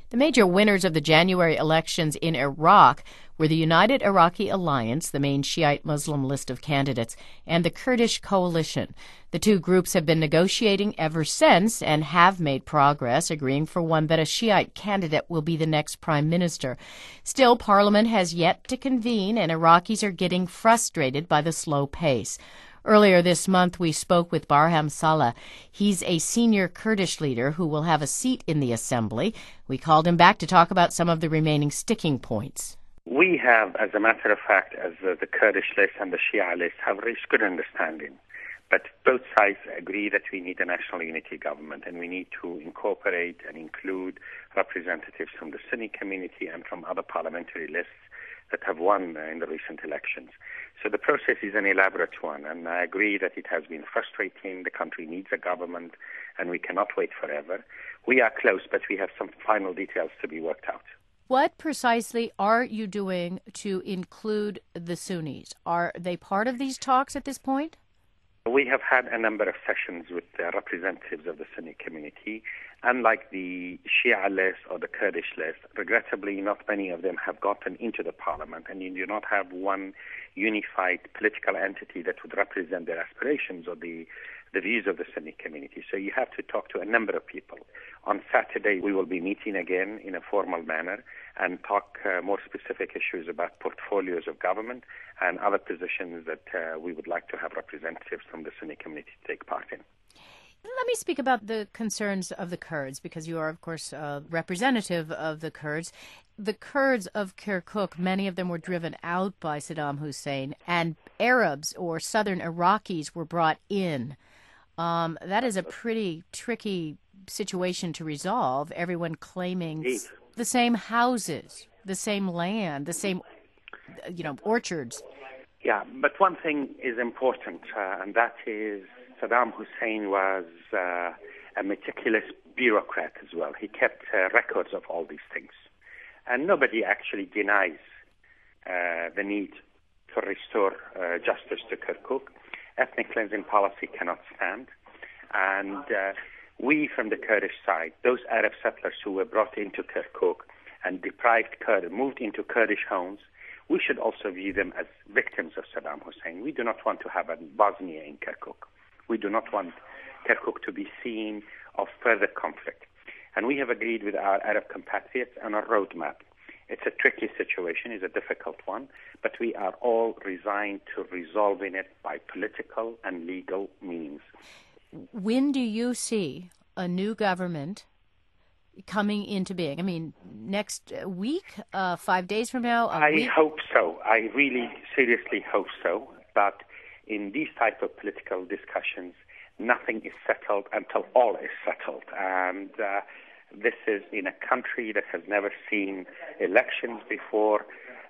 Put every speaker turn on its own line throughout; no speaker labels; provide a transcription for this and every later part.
The major winners of the January elections in Iraq were the United Iraqi Alliance, the main Shiite Muslim list of candidates, and the Kurdish Coalition. The two groups have been negotiating ever since and have made progress, agreeing for one that a Shiite candidate will be the next prime minister. Still, Parliament has yet to convene, and Iraqis are getting frustrated by the slow pace. Earlier this month, we spoke with Barham Saleh. He's a senior Kurdish leader who will have a seat in the assembly. We called him back to talk about some of the remaining sticking points.
We have, as a matter of fact, as the Kurdish list and the Shia list, have reached good understanding. But both sides agree that we need a national unity government, and we need to incorporate and include representatives from the Sunni community and from other parliamentary lists that have won in the recent elections. So the process is an elaborate one, and I agree that it has been frustrating. The country needs a government, and we cannot wait forever. We are close, but we have some final details to be worked out.
What precisely are you doing to include the Sunnis? Are they part of these talks at this point?
We have had a number of sessions with the representatives of the Sunni community. Unlike the Shia list or the Kurdish list, regrettably, not many of them have gotten into the parliament, and you do not have one unified political entity that would represent their aspirations or the views of the Sunni community. So you have to talk to a number of people. On Saturday, we will be meeting again in a formal manner and talk more specific issues about portfolios of government and other positions that we would like to have representatives from the Sunni community take part in.
Let me speak about the concerns of the Kurds, because you are, of course, a representative of the Kurds. The Kurds of Kirkuk, many of them were driven out by Saddam Hussein, and Arabs or southern Iraqis were brought in. That is a pretty tricky situation to resolve, everyone claiming the same houses, the same land, the same, orchards.
Yeah, but one thing is important, and that is Saddam Hussein was a meticulous bureaucrat as well. He kept records of all these things. And nobody actually denies the need to restore justice to Kirkuk. Ethnic cleansing policy cannot stand. And we from the Kurdish side, those Arab settlers who were brought into Kirkuk and moved into Kurdish homes, we should also view them as victims of Saddam Hussein. We do not want to have a Bosnia in Kirkuk. We do not want Kirkuk to be seen of further conflict. And we have agreed with our Arab compatriots on a roadmap. It's a tricky situation, it's a difficult one, but we are all resigned to resolving it by political and legal means.
When do you see a new government coming into being? I mean, next week, 5 days from now?
I hope so. I really seriously hope so. But in these type of political discussions, nothing is settled until all is settled. And this is in a country that has never seen elections before.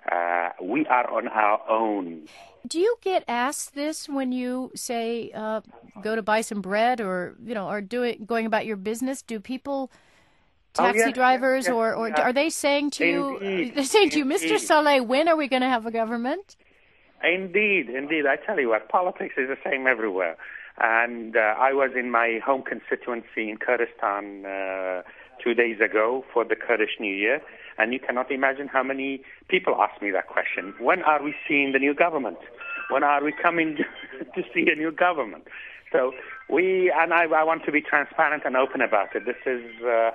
We are on our own.
Do you get asked this when you say go to buy some bread or going about your business? Do people, taxi drivers, or are they saying to you? They're saying to you, Mr. Saleh, when are we going to have a government?
Indeed. I tell you what, politics is the same everywhere. And I was in my home constituency in Kurdistan 2 days ago for the Kurdish New Year, and you cannot imagine how many people ask me that question. When are we seeing the new government? When are we coming to see a new government? So I want to be transparent and open about it. This is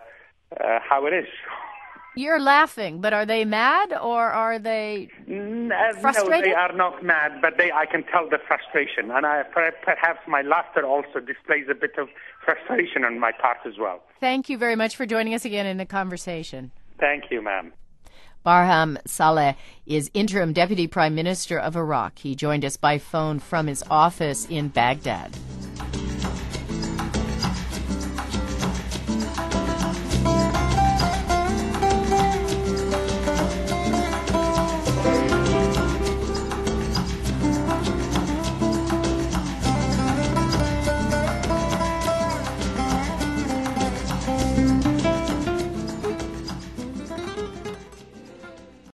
how it is.
You're laughing, but are they mad or are they frustrated?
No, they are not mad, but I can tell the frustration. And perhaps my laughter also displays a bit of frustration on my part as well.
Thank you very much for joining us again in the conversation.
Thank you, ma'am.
Barham Saleh is interim deputy prime minister of Iraq. He joined us by phone from his office in Baghdad.